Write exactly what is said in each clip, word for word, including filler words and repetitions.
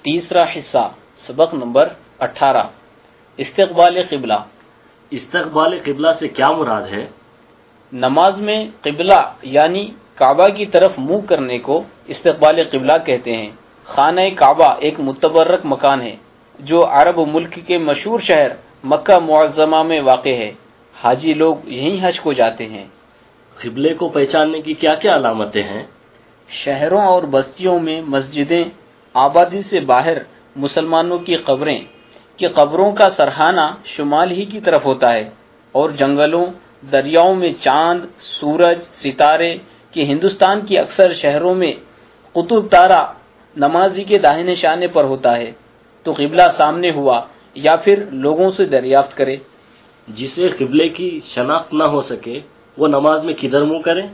تیسرا حصہ سبق نمبر اٹھارہ، استقبال قبلہ۔ استقبال قبلہ سے کیا مراد ہے؟ نماز میں قبلہ یعنی کعبہ کی طرف منہ کرنے کو استقبال قبلہ کہتے ہیں۔ خانہ کعبہ ایک متبرک مکان ہے جو عرب ملک کے مشہور شہر مکہ معظمہ میں واقع ہے۔ حاجی لوگ یہیں حج کو جاتے ہیں۔ قبلے کو پہچاننے کی کیا کیا علامتیں ہیں؟ شہروں اور بستیوں میں مسجدیں، آبادی سے باہر مسلمانوں کی قبریں کہ قبروں کا سرحانہ شمال ہی کی طرف ہوتا ہے، اور جنگلوں، دریاؤں میں چاند، سورج، ستارے کہ ہندوستان کی اکثر شہروں میں قطب تارہ نمازی کے داہنے شانے پر ہوتا ہے تو قبلہ سامنے ہوا یا پھر لوگوں سے دریافت کرے۔ جسے قبلے کی شناخت نہ ہو سکے وہ نماز میں کدھر منہ کرے؟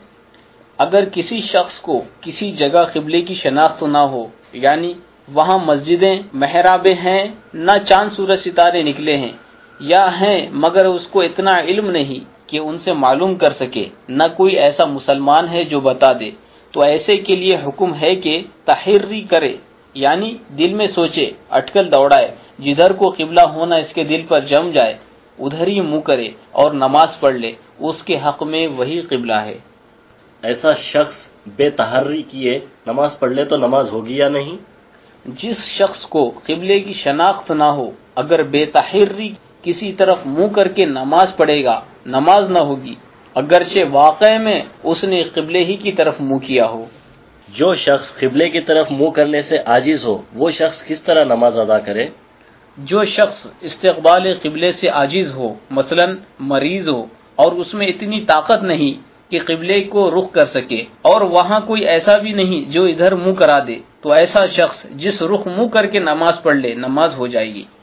اگر کسی شخص کو کسی جگہ قبلے کی شناخت نہ ہو، یعنی وہاں مسجدیں، محرابیں ہیں، نہ چاند سورج ستارے نکلے ہیں، یا ہیں مگر اس کو اتنا علم نہیں کہ ان سے معلوم کر سکے، نہ کوئی ایسا مسلمان ہے جو بتا دے، تو ایسے کے لیے حکم ہے کہ تحری کرے، یعنی دل میں سوچے، اٹکل دوڑائے، جدھر کو قبلہ ہونا اس کے دل پر جم جائے ادھر ہی منہ کرے اور نماز پڑھ لے، اس کے حق میں وہی قبلہ ہے۔ ایسا شخص بے تحری کیے نماز پڑھ لے تو نماز ہوگی یا نہیں؟ جس شخص کو قبلے کی شناخت نہ ہو اگر بے تحری کسی طرف منہ کر کے نماز پڑھے گا، نماز نہ ہوگی، اگرچہ واقع میں اس نے قبلے ہی کی طرف منہ کیا ہو۔ جو شخص قبلے کی طرف منہ کرنے سے عاجز ہو وہ شخص کس طرح نماز ادا کرے؟ جو شخص استقبال قبلے سے عاجز ہو، مثلا مریض ہو اور اس میں اتنی طاقت نہیں کہ قبلے کو رخ کر سکے، اور وہاں کوئی ایسا بھی نہیں جو ادھر منہ کرا دے، تو ایسا شخص جس رخ منہ کر کے نماز پڑھ لے نماز ہو جائے گی۔